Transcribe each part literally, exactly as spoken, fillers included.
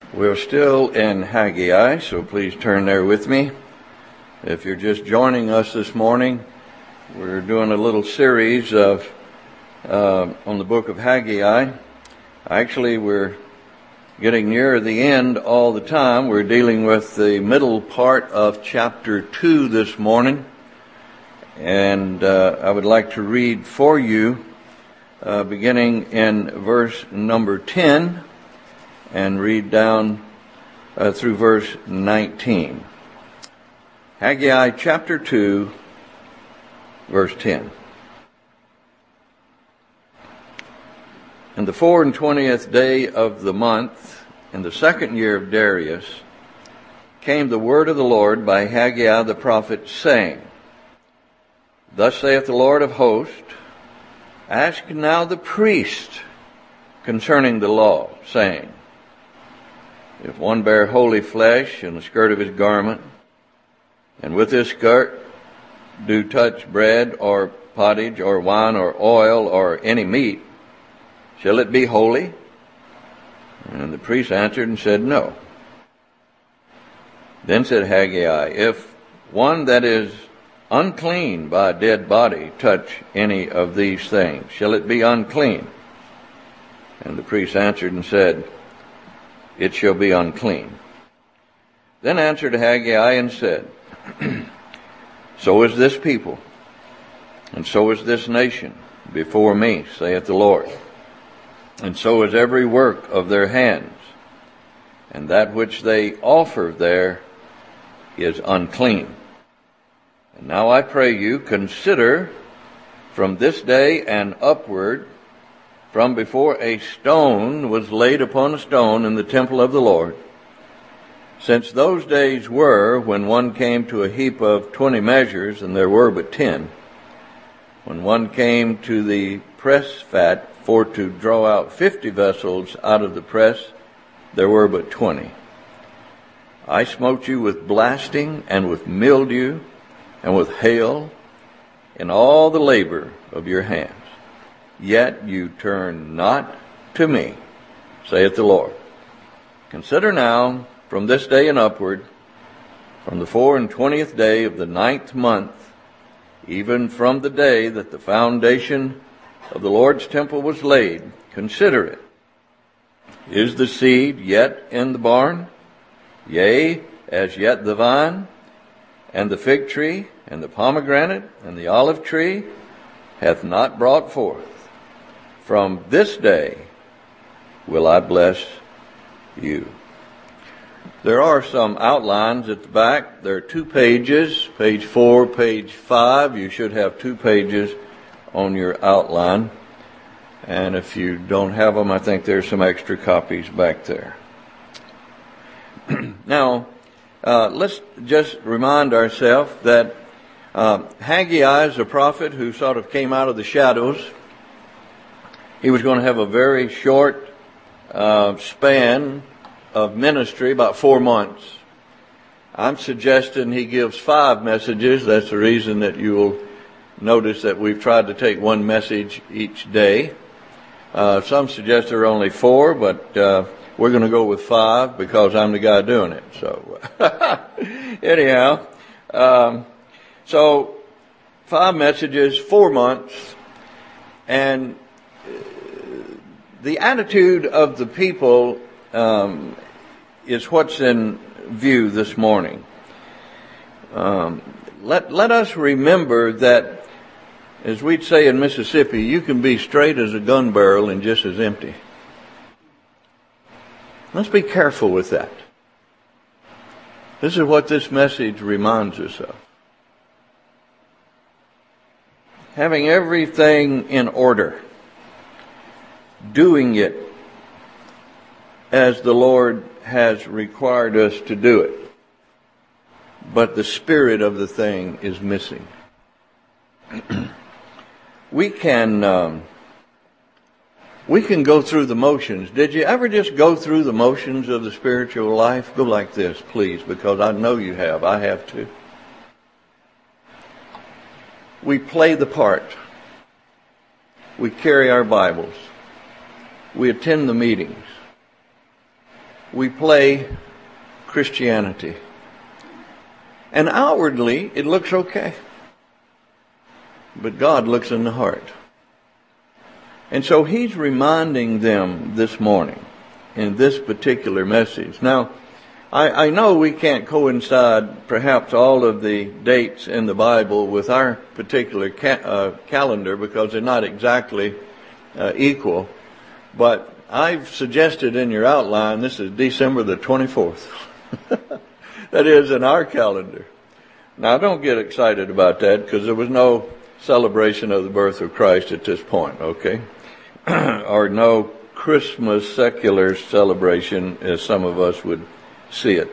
We're still in Haggai, so please turn there with me. If you're just joining us this morning, we're doing a little series of uh, on the book of Haggai. Actually, we're getting near the end all the time. We're dealing with the middle part of chapter two this morning. And uh, I would like to read for you, uh, beginning in verse number ten, and read down uh, through verse nineteen. Haggai chapter two, verse ten. In the four and twentieth day of the month, in the second year of Darius, came the word of the Lord by Haggai the prophet, saying, Thus saith the Lord of hosts, Ask now the priest concerning the law, saying, If one bear holy flesh in the skirt of his garment, and with his skirt do touch bread or pottage or wine or oil or any meat, shall it be holy? And the priest answered and said, No. Then said Haggai, If one that is unclean by a dead body touch any of these things, shall it be unclean? And the priest answered and said, It shall be unclean. Then answered Haggai and said, So is this people, and so is this nation before me, saith the Lord. And so is every work of their hands, and that which they offer there is unclean. And now I pray you, consider from this day and upward, from before a stone was laid upon a stone in the temple of the Lord, since those days were when one came to a heap of twenty measures, and there were but ten, when one came to the press fat for to draw out fifty vessels out of the press, there were but twenty. I smote you with blasting and with mildew and with hail in all the labor of your hands. Yet you turn not to me, saith the Lord. Consider now, from this day and upward, from the four and twentieth day of the ninth month, even from the day that the foundation of the Lord's temple was laid, consider it. Is the seed yet in the barn? Yea, as yet the vine, and the fig tree, and the pomegranate, and the olive tree hath not brought forth. From this day will I bless you. There are some outlines at the back. There are two pages, page four, page five. You should have two pages on your outline. And if you don't have them, I think there's some extra copies back there. Now, uh, let's just remind ourselves that uh, Haggai is a prophet who sort of came out of the shadows. He was going to have a very short uh, span of ministry, about four months. I'm suggesting he gives five messages. That's the reason that you will notice that we've tried to take one message each day. Uh, some suggest there are only four, but uh, we're going to go with five because I'm the guy doing it. So anyhow, um, so five messages, four months, and the attitude of the people Um, is what's in view this morning. Um, let let us remember that, as we'd say in Mississippi, you can be straight as a gun barrel and just as empty. Let's be careful with that. This is what this message reminds us of. Having everything in order, doing it as the Lord has required us to do it. But the spirit of the thing is missing. we can um, we can go through the motions. Did you ever just go through the motions of the spiritual life? Go like this, please, because I know you have. I have too. We play the part. We carry our Bibles. We attend the meetings. we play Christianity. And outwardly, it looks okay. But God looks in the heart. And so he's reminding them this morning in this particular message. Now, I, I know we can't coincide perhaps all of the dates in the Bible with our particular ca- uh, calendar because they're not exactly uh, equal. But I've suggested in your outline, this is December the twenty-fourth. That is in our calendar. Now, don't get excited about that because there was no celebration of the birth of Christ at this point, okay? Or no Christmas secular celebration as some of us would see it.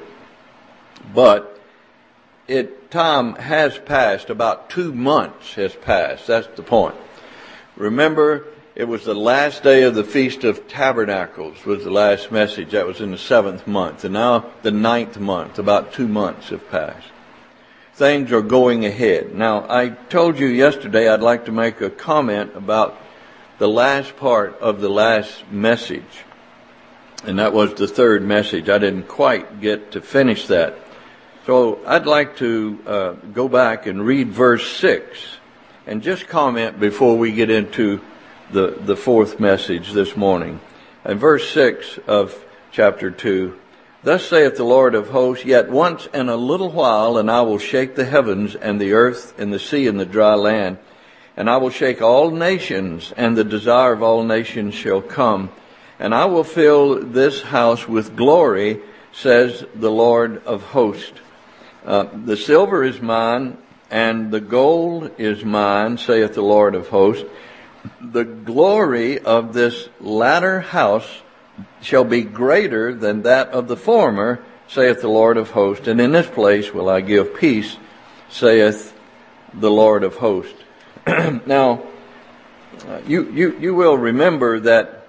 But it time has passed, about two months has passed. That's the point. Remember, it was the last day of the Feast of Tabernacles was the last message. That was in the seventh month. And now the ninth month, about two months have passed. Things are going ahead. Now, I told you yesterday I'd like to make a comment about the last part of the last message. And that was the third message. I didn't quite get to finish that. So I'd like to uh, go back and read verse six and just comment before we get into the, the fourth message this morning. And verse six of chapter two, "Thus saith the Lord of hosts, yet once in a little while, and I will shake the heavens and the earth and the sea and the dry land. And I will shake all nations, and the desire of all nations shall come. And I will fill this house with glory, says the Lord of hosts. Uh, the silver is mine, and the gold is mine, saith the Lord of hosts. The glory of this latter house shall be greater than that of the former, saith the Lord of hosts. And in this place will I give peace, saith the Lord of hosts." Now, you, you, you will remember that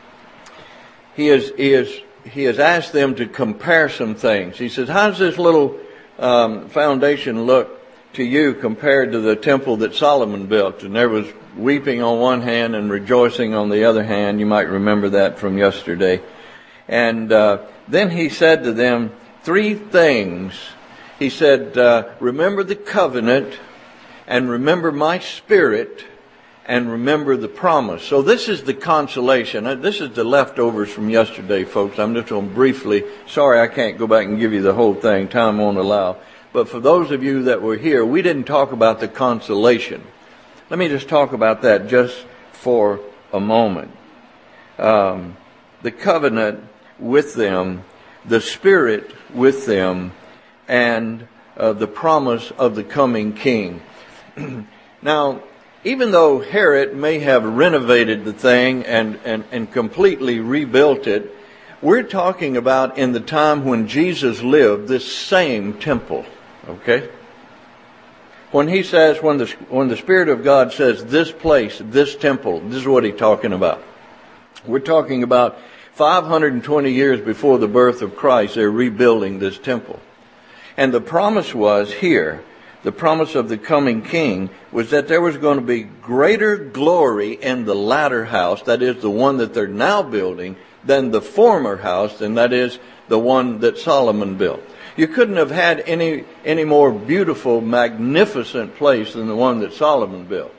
he is, he is, he has asked them to compare some things. He says, how does this little um, foundation look to you compared to the temple that Solomon built? And there was weeping on one hand and rejoicing on the other hand. You might remember that from yesterday. And uh, then he said to them three things. He said, uh, remember the covenant, and remember my spirit, and remember the promise. So this is the consolation. This is the leftovers from yesterday, folks. I'm just going to briefly, sorry I can't go back and give you the whole thing. Time won't allow. But for those of you that were here, we didn't talk about the consolation. Let me just talk about that just for a moment. Um, the covenant with them, the spirit with them, and uh, the promise of the coming king. Now, even though Herod may have renovated the thing and, and, and completely rebuilt it, we're talking about in the time when Jesus lived, this same temple, okay? When he says, when the, when the Spirit of God says this place, this temple, this is what he's talking about. We're talking about five hundred twenty years before the birth of Christ, they're rebuilding this temple. And the promise was here, the promise of the coming king, was that there was going to be greater glory in the latter house, that is the one that they're now building, than the former house, and that is the one that Solomon built. You couldn't have had any, any more beautiful, magnificent place than the one that Solomon built.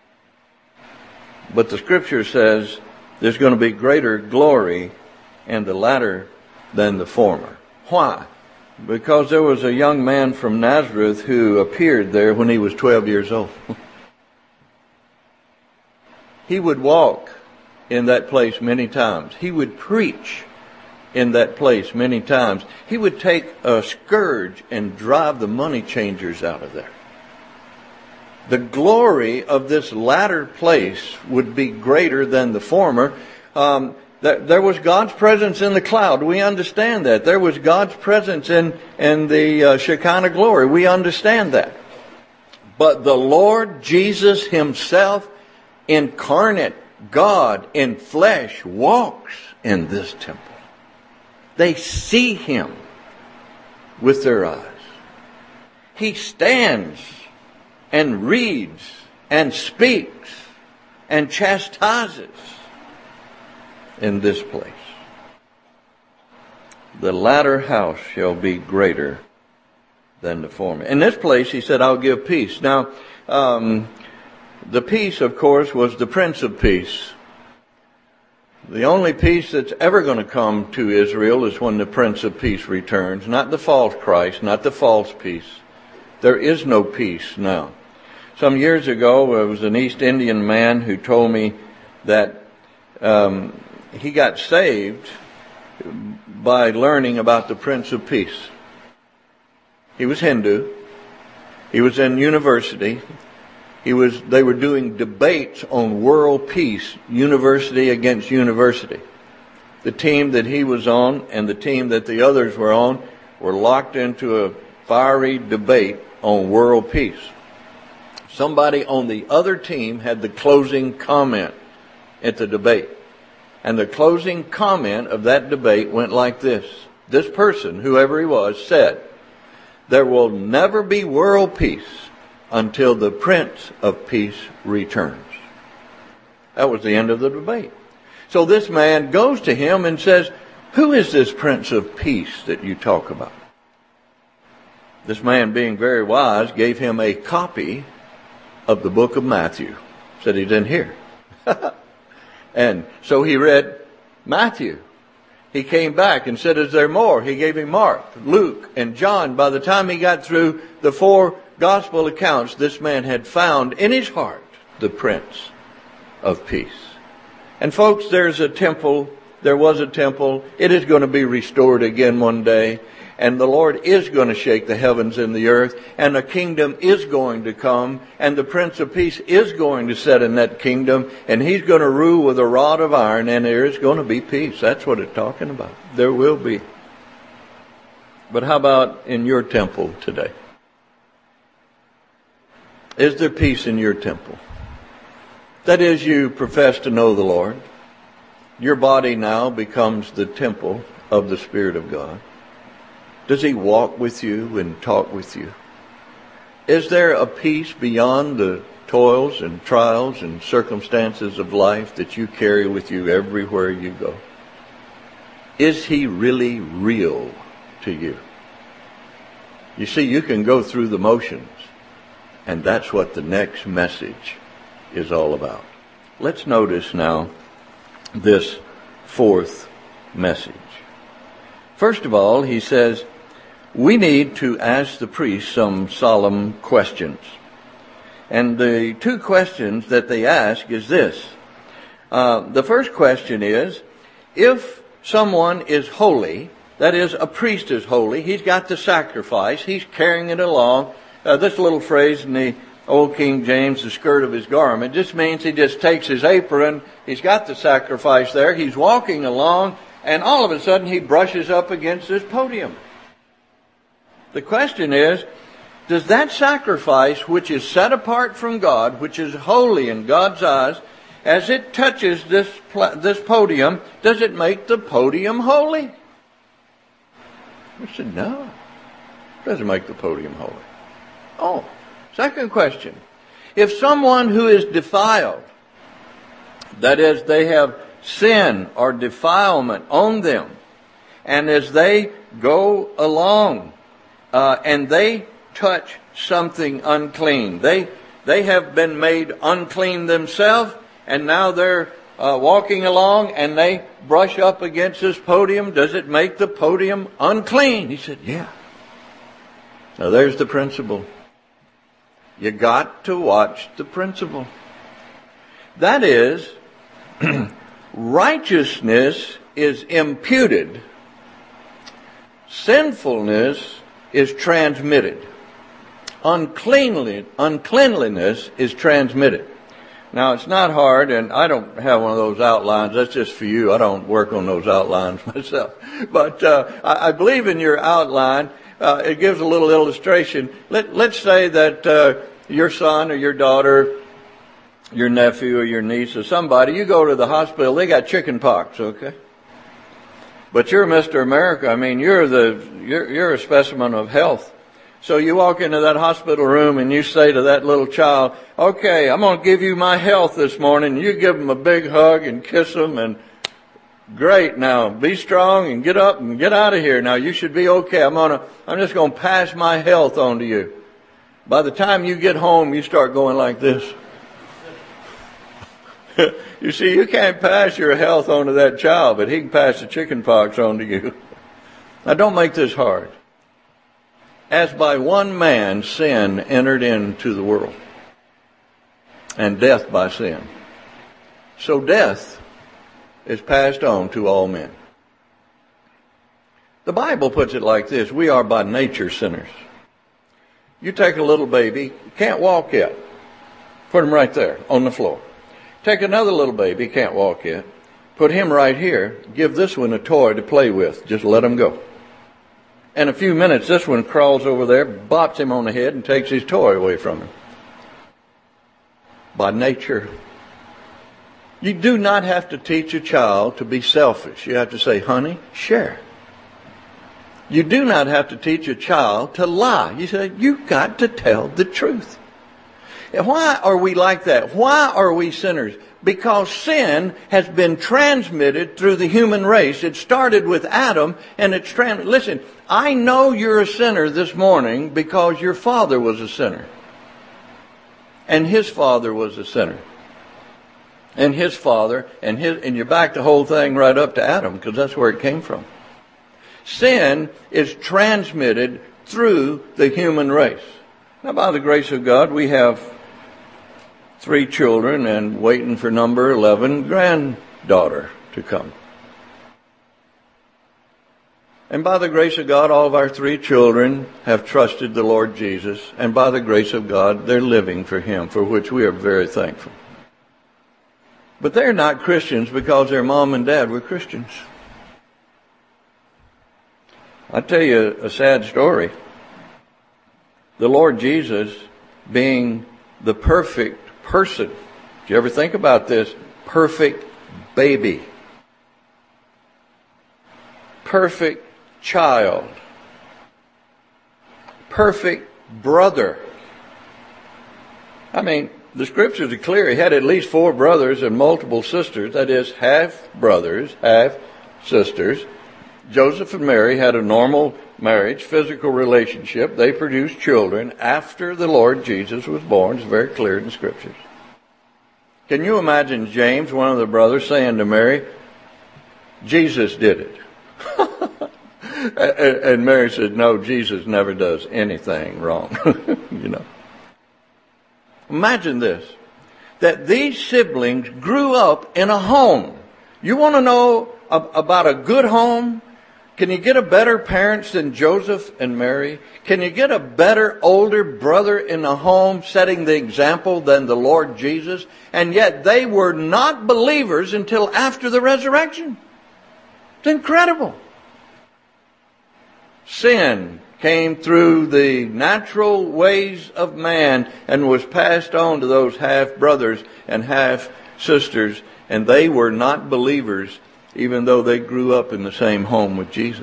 But the scripture says there's going to be greater glory in the latter than the former. Why? Because there was a young man from Nazareth who appeared there when he was twelve years old. He would walk in that place many times. He would preach in that place many times. He would take a scourge and drive the money changers out of there. The glory of this latter place would be greater than the former. Um, There was God's presence in the cloud. We understand that. There was God's presence in, in the uh, Shekinah glory. We understand that. But the Lord Jesus himself, incarnate God in flesh, walks in this temple. They see him with their eyes. He stands and reads and speaks and chastises in this place. the latter house shall be greater than the former. In this place, he said, I'll give peace. Now, um, the peace, of course, was the Prince of Peace. The only peace that's ever going to come to Israel is when the Prince of Peace returns, not the false Christ, not the false peace. There is no peace now. Some years ago, there was an East Indian man who told me that um, he got saved by learning about the Prince of Peace. He was Hindu. He was in university. He was, they were doing debates on world peace, university against university. The team that he was on and the team that the others were on were locked into a fiery debate on world peace. Somebody on the other team had the closing comment at the debate. And the closing comment of that debate went like this. This person, whoever he was, said, there will never be world peace until the Prince of Peace returns. That was the end of the debate. So this man goes to him and says, who is this Prince of Peace that you talk about? This man, being very wise, gave him a copy of the book of Matthew. Said he didn't hear. And so he read Matthew. He came back and said, is there more? He gave him Mark, Luke, and John. By the time he got through the four gospel accounts, this man had found in his heart the Prince of Peace. And folks, there's a temple. There was a temple. It is going to be restored again one day. And the Lord is going to shake the heavens and the earth. And a kingdom is going to come. And the Prince of Peace is going to sit in that kingdom. And he's going to rule with a rod of iron. And there is going to be peace. That's what it's talking about. There will be. But how about in your temple today? Is there peace in your temple? That is, you profess to know the Lord. Your body now becomes the temple of the Spirit of God. Does he walk with you and talk with you? Is there a peace beyond the toils and trials and circumstances of life that you carry with you everywhere you go? Is he really real to you? You see, you can go through the motions. And that's what the next message is all about. Let's notice now this fourth message. First of all, he says, we need to ask the priest some solemn questions. And the two questions that they ask is this. Uh, the first question is, if someone is holy, that is, a priest is holy, he's got the sacrifice, he's carrying it along. Uh, this little phrase in the Old King James, the skirt of his garment, just means he just takes his apron, he's got the sacrifice there, he's walking along, and all of a sudden he brushes up against this podium. The question is, does that sacrifice, which is set apart from God, which is holy in God's eyes, as it touches this this podium, does it make the podium holy? I said, no. It doesn't make the podium holy. Oh, second question. If someone who is defiled, that is, they have sin or defilement on them, and as they go along uh, and they touch something unclean, they they have been made unclean themselves, and now they're uh, walking along and they brush up against this podium, does it make the podium unclean? He said, yeah. Now there's the principle. You got to watch the principle. That is, righteousness is imputed. Sinfulness is transmitted. Uncleanly, uncleanliness is transmitted. Now, it's not hard, and I don't have one of those outlines. That's just for you. I don't work on those outlines myself. But uh, I, I believe in your outline. Uh, it gives a little illustration. Let, let's say that uh, your son or your daughter, your nephew or your niece or somebody, you go to the hospital, they got chicken pox, okay? But you're Mister America. I mean, you're the you're, you're a specimen of health. So you walk into that hospital room and you say to that little child, okay, I'm going to give you my health this morning. You give them a big hug and kiss them, and Great. Now be strong and get up and get out of here. Now you should be okay. I'm gonna, I'm just gonna pass my health on to you. By the time you get home, you start going like this. You see, you can't pass your health on to that child, but he can pass the chicken pox on to you. Now don't make this hard. As by one man sin entered into the world, and death by sin, so death is passed on to all men. The Bible puts it like this: we are by nature sinners. You take a little baby, can't walk yet, put him right there on the floor. Take another little baby, can't walk yet, put him right here, give this one a toy to play with, just let him go. In a few minutes, this one crawls over there, bops him on the head, and takes his toy away from him. By nature. You do not have to teach a child to be selfish. You have to say, honey, share. You do not have to teach a child to lie. You say, you've got to tell the truth. Why are we like that? Why are we sinners? Because sin has been transmitted through the human race. It started with Adam, and it's trans. Listen, I know you're a sinner this morning because your father was a sinner. And his father was a sinner. And his father, and his, and you back the whole thing right up to Adam, because that's where it came from. Sin is transmitted through the human race. Now, by the grace of God, we have three children and waiting for number eleven granddaughter to come. And by the grace of God, all of our three children have trusted the Lord Jesus. And by the grace of God, they're living for Him, for which we are very thankful. But they're not Christians because their mom and dad were Christians. I'll tell you a sad story. The Lord Jesus being the perfect person. Did you ever think about this? Perfect baby. Perfect child. Perfect brother. I mean, the scriptures are clear. He had at least four brothers and multiple sisters. That is, half brothers, half sisters. Joseph and Mary had a normal marriage, physical relationship. They produced children after the Lord Jesus was born. It's very clear in the scriptures. Can you imagine James, one of the brothers, saying to Mary, Jesus did it? And Mary said, no, Jesus never does anything wrong. You know. Imagine this, that these siblings grew up in a home. You want to know about a good home? Can you get a better parents than Joseph and Mary? Can you get a better older brother in the home setting the example than the Lord Jesus? And yet they were not believers until after the resurrection. It's incredible. Sin came through the natural ways of man and was passed on to those half brothers and half sisters, and they were not believers even though they grew up in the same home with Jesus.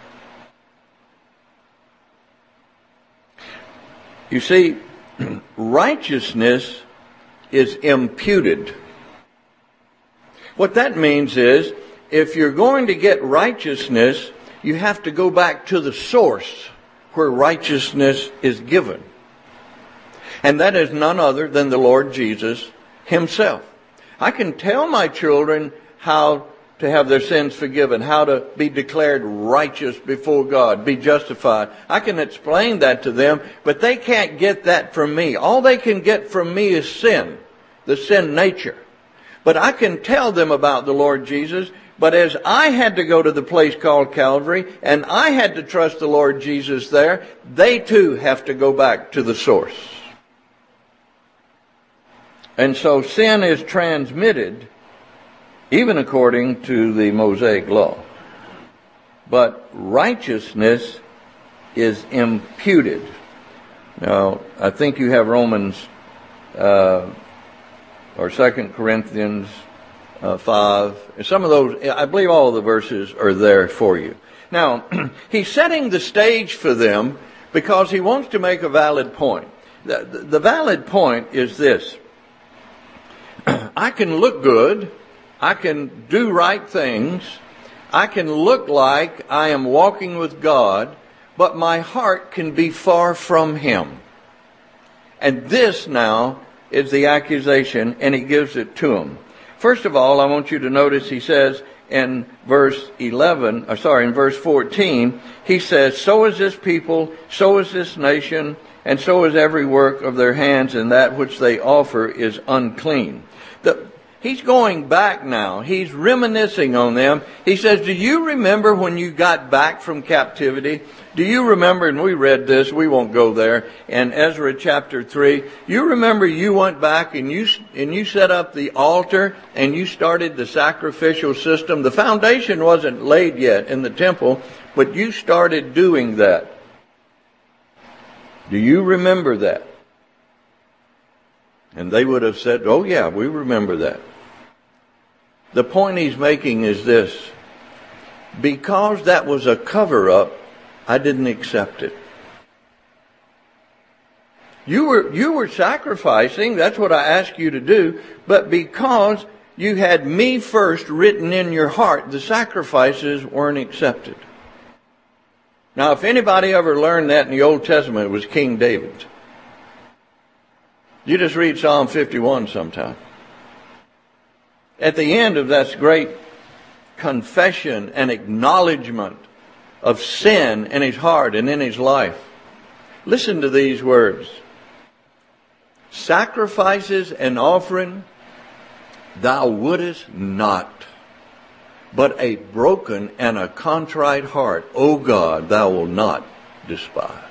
You see, righteousness is imputed. What that means is, if you're going to get righteousness, you have to go back to the source where righteousness is given. And that is none other than the Lord Jesus Himself. I can tell my children how to have their sins forgiven, how to be declared righteous before God, be justified. I can explain that to them, but they can't get that from me. All they can get from me is sin, the sin nature. But I can tell them about the Lord Jesus. But as I had to go to the place called Calvary, and I had to trust the Lord Jesus there, they too have to go back to the source. And so sin is transmitted, even according to the Mosaic law. But righteousness is imputed. Now, I think you have Romans uh, or Second Corinthians uh, five. Some of those, I believe all of the verses are there for you. Now, he's setting the stage for them because he wants to make a valid point. The, the valid point is this. I can look good I can do right things. I can look like I am walking with God, but my heart can be far from Him. And this now is the accusation, and he gives it to him. First of all, I want you to notice he says in verse eleven, or sorry, in verse fourteen, he says, so is this people, so is this nation, and so is every work of their hands, and that which they offer is unclean. The, he's going back now. He's reminiscing on them. He says, do you remember when you got back from captivity? Do you remember, and we read this, we won't go there, in Ezra chapter three, you remember you went back and you, and you set up the altar and you started the sacrificial system. The foundation wasn't laid yet in the temple, but you started doing that. Do you remember that? And they would have said, oh yeah, we remember that. The point he's making is this: because that was a cover-up, I didn't accept it. You were, you were sacrificing, that's what I asked you to do, but because you had me first written in your heart, the sacrifices weren't accepted. Now, if anybody ever learned that in the Old Testament, it was King David. You just read Psalm fifty-one sometime. At the end of that great confession and acknowledgement of sin in his heart and in his life, listen to these words: sacrifices and offering thou wouldest not, but a broken and a contrite heart, O God, thou wilt not despise.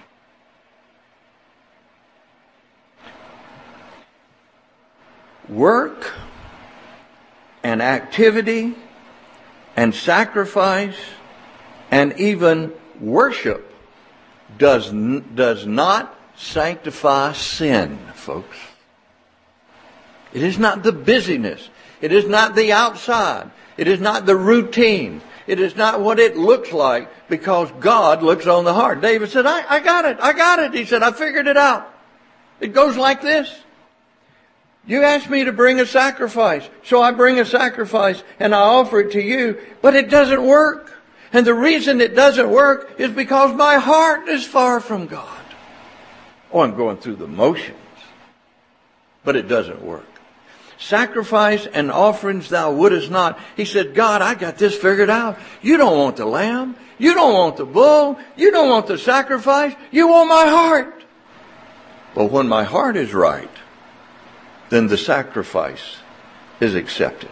Work and activity and sacrifice and even worship does, does not sanctify sin, folks. It is not the busyness. It is not the outside. It is not the routine. It is not what it looks like, because God looks on the heart. David said, I, I got it. I got it. He said, I figured it out. It goes like this. You asked me to bring a sacrifice, so I bring a sacrifice and I offer it to you, but it doesn't work. And the reason it doesn't work is because my heart is far from God. Oh, I'm going through the motions, but it doesn't work. Sacrifice and offerings thou wouldest not. He said, God, I got this figured out. You don't want the lamb. You don't want the bull. You don't want the sacrifice. You want my heart. But when my heart is right, then the sacrifice is accepted.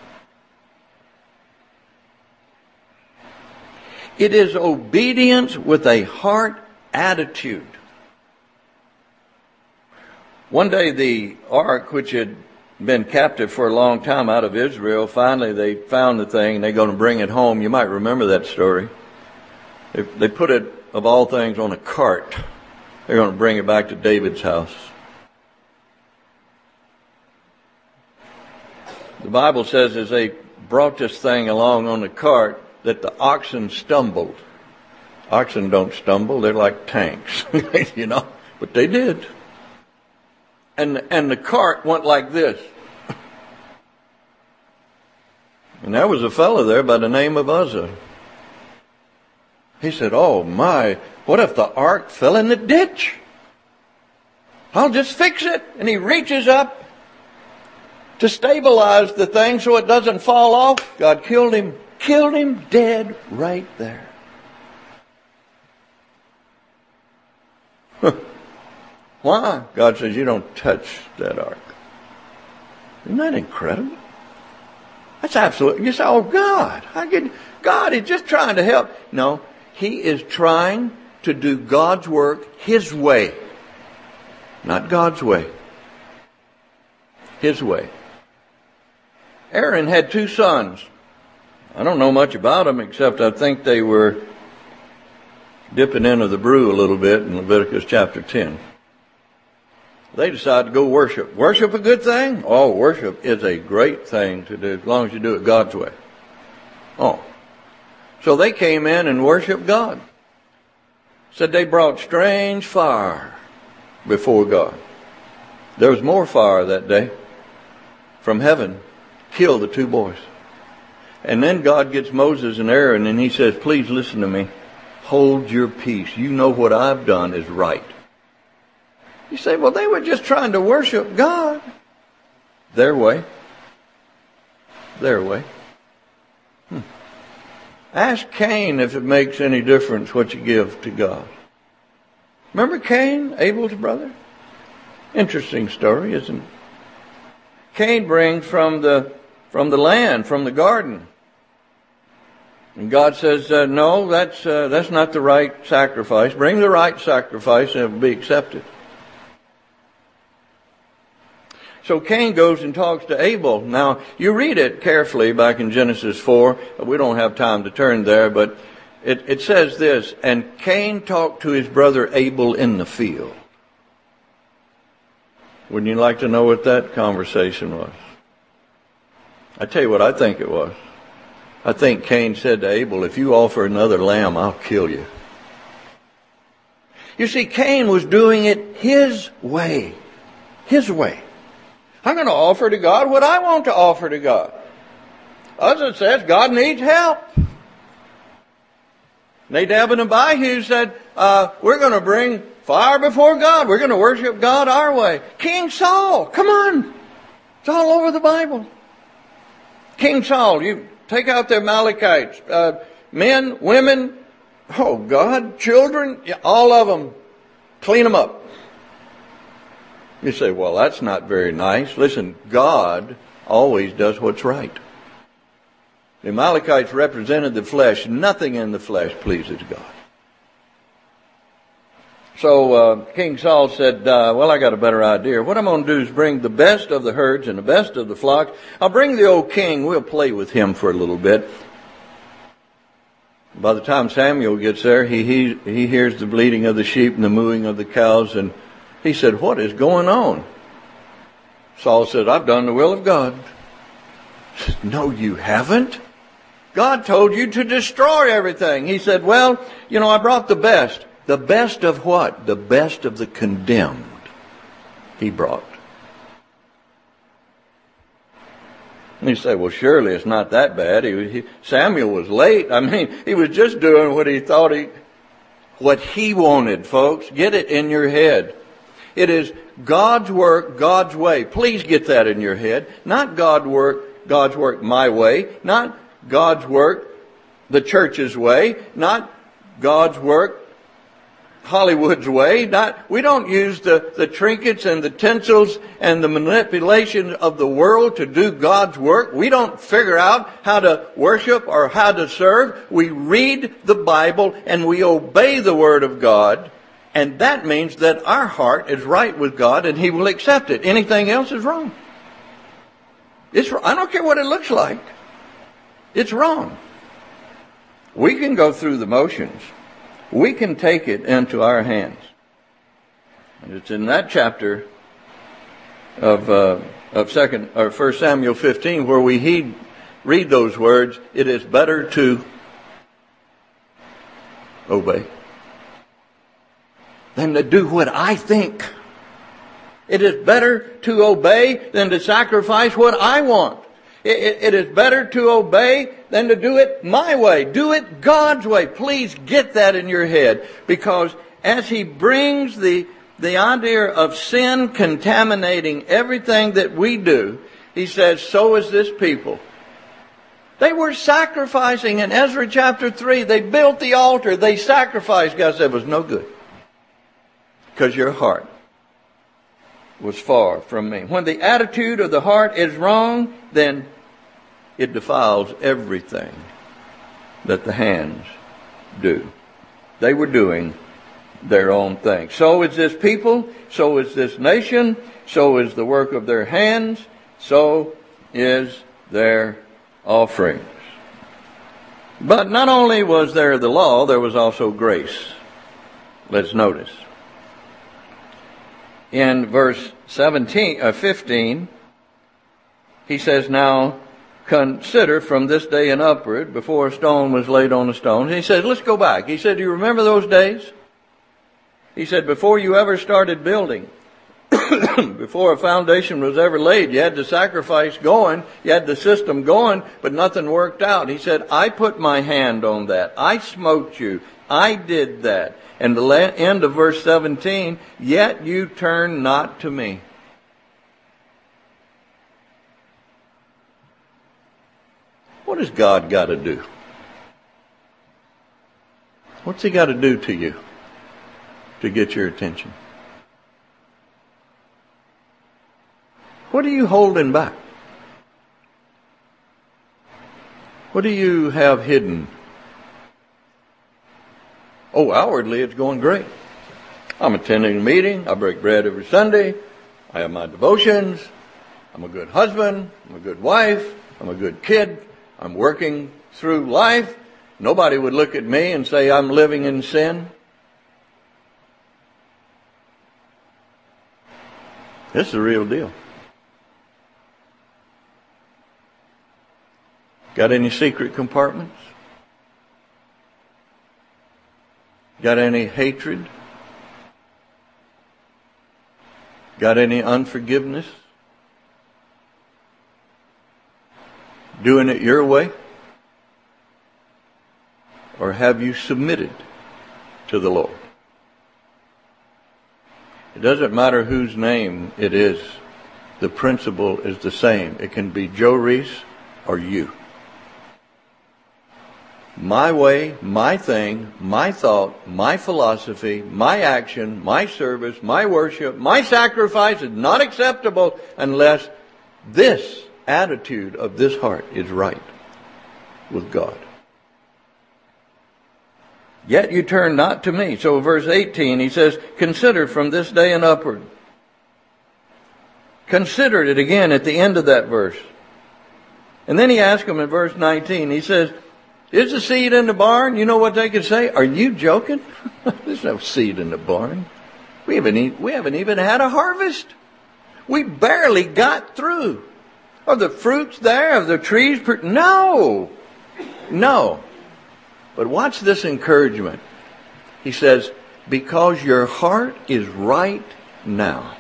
It is obedience with a heart attitude. One day the ark, which had been captive for a long time out of Israel, finally they found the thing and they're going to bring it home. You might remember that story. They, they put it, of all things, on a cart. They're going to bring it back to David's house. The Bible says as they brought this thing along on the cart that the oxen stumbled. Oxen don't stumble, they're like tanks, you know, but they did. And, and the cart went like this. And there was a fellow there by the name of Uzzah. He said, oh my, what if the ark fell in the ditch? I'll just fix it. And he reaches up to stabilize the thing so it doesn't fall off. God killed him, killed him dead right there. Why? God says, you don't touch that ark. Isn't that incredible? That's absolutely, you say, oh God, I get, God is just trying to help. No, He is trying to do God's work His way. Not God's way. His way. Aaron had two sons. I don't know much about them, except I think they were dipping into the brew a little bit in Leviticus chapter ten. They decided to go worship. Worship a good thing? Oh, worship is a great thing to do, as long as you do it God's way. Oh. So they came in and worshiped God. Said they brought strange fire before God. There was more fire that day from heaven kill the two boys. And then God gets Moses and Aaron and he says, please listen to me. Hold your peace. You know what I've done is right. You say, well, they were just trying to worship God. Their way. Their way. Hmm. Ask Cain if it makes any difference what you give to God. Remember Cain, Abel's brother? Interesting story, isn't it? Cain brings from the from the land, from the garden. And God says, uh, no, that's uh, that's not the right sacrifice. Bring the right sacrifice and it will be accepted. So Cain goes and talks to Abel. Now, you read it carefully back in Genesis four. We don't have time to turn there, but it, it says this, and Cain talked to his brother Abel in the field. Wouldn't you like to know what that conversation was? I tell you what I think it was. I think Cain said to Abel, if you offer another lamb, I'll kill you. You see, Cain was doing it his way. His way. I'm going to offer to God what I want to offer to God. As it says, God needs help. Nadab and Abihu said, uh, we're going to bring fire before God. We're going to worship God our way. King Saul, come on. It's all over the Bible. King Saul, you take out the Amalekites, uh, men, women, oh God, children, yeah, all of them, clean them up. You say, well, that's not very nice. Listen, God always does what's right. The Amalekites represented the flesh. Nothing in the flesh pleases God. So uh, King Saul said, uh, well, I got a better idea. What I'm going to do is bring the best of the herds and the best of the flocks. I'll bring the old king. We'll play with him for a little bit. By the time Samuel gets there, he, he, he hears the bleating of the sheep and the mooing of the cows, and he said, what is going on? Saul said, I've done the will of God. He said, no, you haven't. God told you to destroy everything. He said, well, you know, I brought the best. The best of what? The best of the condemned he brought. And you say, well, surely it's not that bad. He, he, Samuel was late. I mean, he was just doing what he thought he, what he wanted, folks. Get it in your head. It is God's work, God's way. Please get that in your head. Not God's work, God's work my way. Not God's work the church's way. Not God's work Hollywood's way. Not, we don't use the, the trinkets and the tinsels and the manipulation of the world to do God's work. We don't figure out how to worship or how to serve. We read the Bible and we obey the Word of God. And that means that our heart is right with God and He will accept it. Anything else is wrong. It's, I don't care what it looks like. It's wrong. We can go through the motions. We can take it into our hands. And it's in that chapter of uh, of second or First Samuel fifteen where we heed, read those words. It is better to obey than to do what I think. It is better to obey than to sacrifice what I want. It, it, it is better to obey than to do it my way. Do it God's way. Please get that in your head. Because as He brings the, the idea of sin contaminating everything that we do, He says, so is this people. They were sacrificing in Ezra chapter three. They built the altar. They sacrificed. God said it was no good. Because your heart was far from me. When the attitude of the heart is wrong, then it defiles everything that the hands do. They were doing their own thing. So is this people, so is this nation, so is the work of their hands, so is their offerings. But not only was there the law, there was also grace. Let's notice. In verse seventeen, uh, fifteen, he says, now consider from this day and upward, before a stone was laid on a stone. And he says, let's go back. He said, do you remember those days? He said, before you ever started building, Before a foundation was ever laid, you had the sacrifice going, you had the system going, but nothing worked out. He said, I put my hand on that. I smote you. I did that. And the end of verse seventeen, yet you turn not to me. What has God got to do? What's he got to do to you to get your attention? What are you holding back? What do you have hidden? Oh, outwardly it's going great. I'm attending a meeting. I break bread every Sunday. I have my devotions. I'm a good husband. I'm a good wife. I'm a good kid. I'm working through life. Nobody would look at me and say I'm living in sin. This is the real deal. Got any secret compartments? Got any hatred? Got any unforgiveness? Doing it your way? Or have you submitted to the Lord? It doesn't matter whose name it is. The principle is the same. It can be Joe Reese or you. My way, my thing, my thought, my philosophy, my action, my service, my worship, my sacrifice is not acceptable unless this attitude of this heart is right with God. Yet you turn not to me. So verse eighteen, he says, consider from this day and upward. Consider it again at the end of that verse. And then he asks him in verse nineteen, he says, is the seed in the barn? You know what they could say? Are you joking? There's no seed in the barn. We haven't, e- we haven't even had a harvest. We barely got through. Are the fruits there? Are the trees? Per- no. No. But watch this encouragement. He says, because your heart is right now.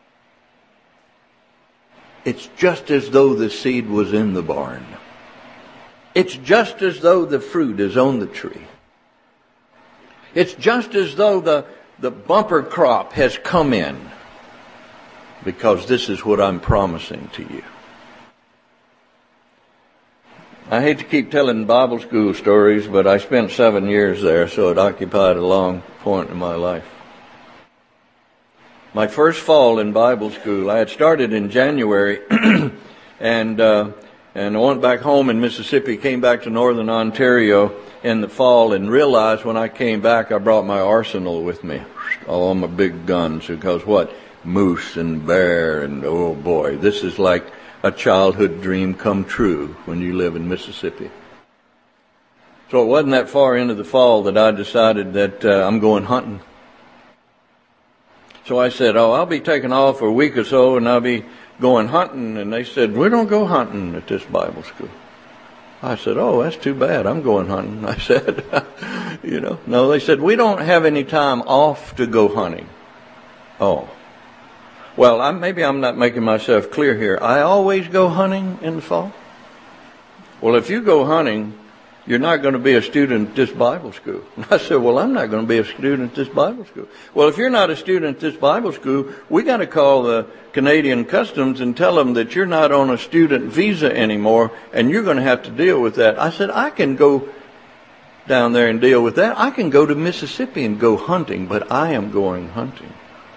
It's just as though the seed was in the barn. It's just as though the fruit is on the tree. It's just as though the, the bumper crop has come in. Because this is what I'm promising to you. I hate to keep telling Bible school stories, but I spent seven years there, so it occupied a long point in my life. My first fall in Bible school, I had started in January, and uh, and I went back home in Mississippi, came back to Northern Ontario in the fall, and realized when I came back, I brought my arsenal with me, all my big guns, because what? Moose and bear, and oh boy, this is like a childhood dream come true when you live in Mississippi. So it wasn't that far into the fall that I decided that uh, I'm going hunting. So I said, oh, I'll be taking off for a week or so and I'll be going hunting. And they said, we don't go hunting at this Bible school. I said, oh, that's too bad. I'm going hunting. I said, you know, no, they said, we don't have any time off to go hunting. Oh. Well, I'm, maybe I'm not making myself clear here. I always go hunting in the fall. Well, if you go hunting, you're not going to be a student at this Bible school. And I said, well, I'm not going to be a student at this Bible school. Well, if you're not a student at this Bible school, we got to call the Canadian Customs and tell them that you're not on a student visa anymore, and you're going to have to deal with that. I said, I can go down there and deal with that. I can go to Mississippi and go hunting, but I am going hunting.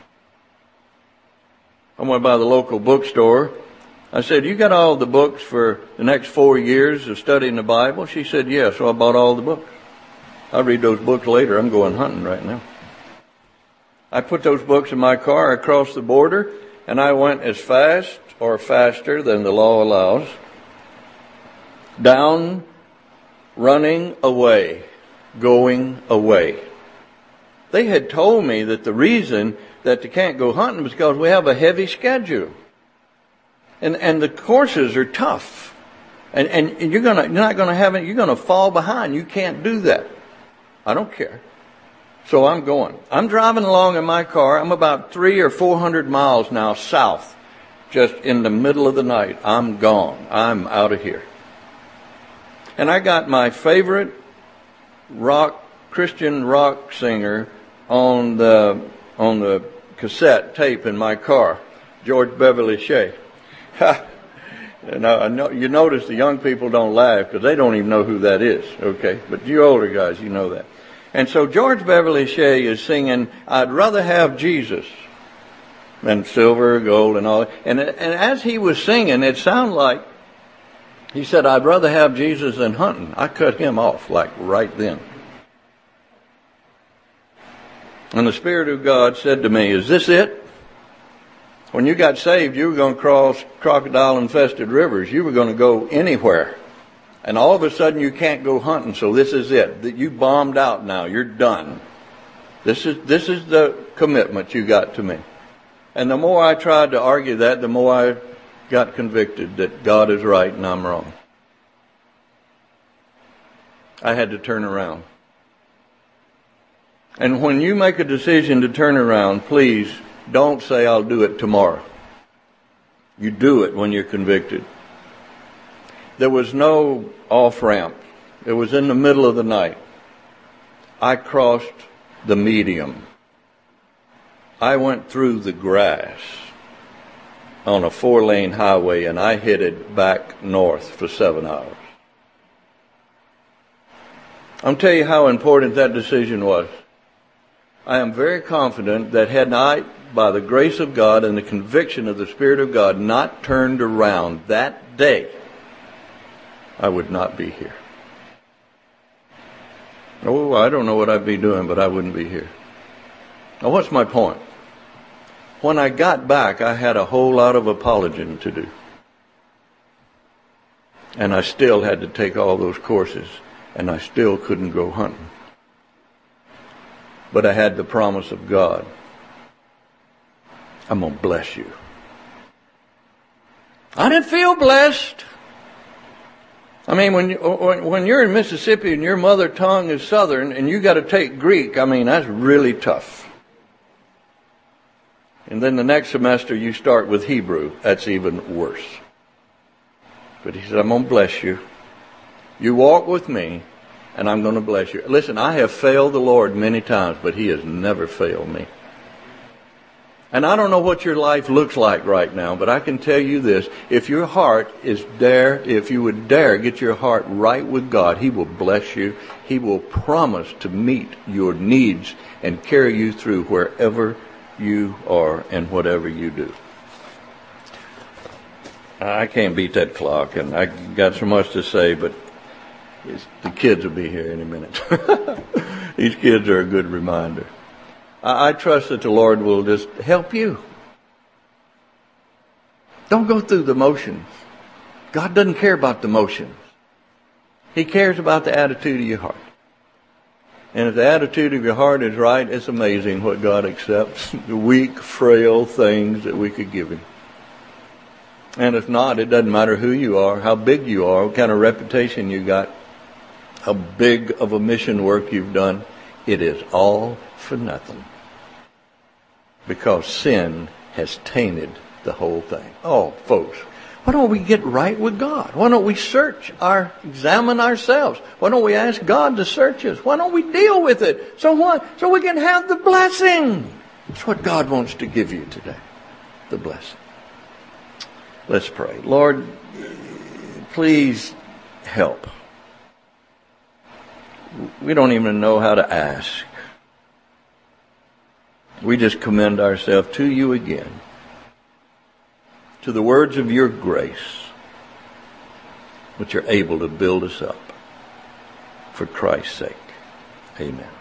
I went by the local bookstore. I said, you got all the books for the next four years of studying the Bible? She said, yes. So I bought all the books. I'll read those books later. I'm going hunting right now. I put those books in my car across the border, and I went as fast or faster than the law allows, down, running away, going away. They had told me that the reason that they can't go hunting is because we have a heavy schedule. And and the courses are tough. And and you're gonna you're not gonna have it, you're gonna fall behind. You can't do that. I don't care. So I'm going. I'm driving along in my car. I'm about three or four hundred miles now south, just in the middle of the night. I'm gone. I'm out of here. And I got my favorite rock, Christian rock singer on the, on the cassette tape in my car, George Beverly Shea. And I know, you notice the young people don't laugh because they don't even know who that is, okay? But you older guys, you know that. And so George Beverly Shea is singing, I'd rather have Jesus than silver, gold, and all that. And, and as he was singing, it sounded like, he said, I'd rather have Jesus than hunting. I cut him off, like right then. And the Spirit of God said to me, is this it? When you got saved, you were going to cross crocodile-infested rivers. You were going to go anywhere. And all of a sudden, you can't go hunting, so this is it. That you bombed out now. You're done. This is, this is the commitment you got to me. And the more I tried to argue that, the more I got convicted that God is right and I'm wrong. I had to turn around. And when you make a decision to turn around, please don't say, I'll do it tomorrow. You do it when you're convicted. There was no off-ramp. It was in the middle of the night. I crossed the medium. I went through the grass on a four-lane highway, and I headed back north for seven hours. I'll tell you how important that decision was. I am very confident that had I, by the grace of God and the conviction of the Spirit of God, not turned around that day, I would not be here. Oh, I don't know what I'd be doing, but I wouldn't be here. Now, what's my point? When I got back, I had a whole lot of apologizing to do. And I still had to take all those courses, and I still couldn't go hunting. But I had the promise of God. I'm going to bless you. I didn't feel blessed. I mean, when, you, when, when you're in Mississippi and your mother tongue is Southern and you got to take Greek, I mean, that's really tough. And then the next semester you start with Hebrew. That's even worse. But he said, I'm going to bless you. You walk with me, and I'm going to bless you. Listen, I have failed the Lord many times, but he has never failed me. And I don't know what your life looks like right now, but I can tell you this. If your heart is dare, if you would dare get your heart right with God, he will bless you. He will promise to meet your needs and carry you through wherever you are and whatever you do. I can't beat that clock, and I got so much to say, but it's, the kids will be here in a minute. These kids are a good reminder. I, I trust that the Lord will just help you. Don't go through the motions. God doesn't care about the motions. He cares about the attitude of your heart. And if the attitude of your heart is right, it's amazing what God accepts. The weak, frail things that we could give him. And if not, it doesn't matter who you are, how big you are, what kind of reputation you got, how big of a mission work you've done. It is all for nothing. Because sin has tainted the whole thing. Oh, folks, why don't we get right with God? Why don't we search our, examine ourselves? Why don't we ask God to search us? Why don't we deal with it? So what? So we can have the blessing. That's what God wants to give you today. The blessing. Let's pray. Lord, please help. We don't even know how to ask. We just commend ourselves to you again, to the words of your grace, which are able to build us up for Christ's sake. Amen.